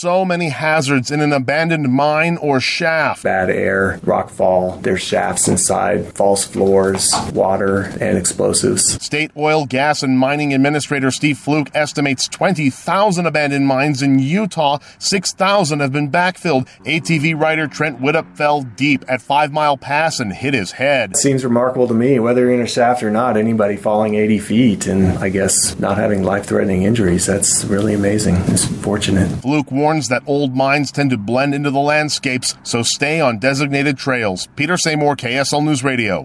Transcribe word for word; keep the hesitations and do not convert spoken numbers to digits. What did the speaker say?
so many hazards in an abandoned mine or shaft. Bad air, rockfall, there's shafts inside, false floors, water, and explosives. State Oil, Gas, and Mining Administrator Steve Fluke estimates twenty thousand abandoned mines in Utah. six thousand have been backfilled. A T V rider Trent Widdop fell deep at Five Mile Pass and hit his head. It seems remarkable to me, whether you're in a shaft or not, anybody falling eighty feet and I guess not having life-threatening injuries, that's really amazing. It's fortunate. Fluke warns that old mines tend to blend into the landscapes, so stay on designated trails. Peter Seymour, K S L News Radio.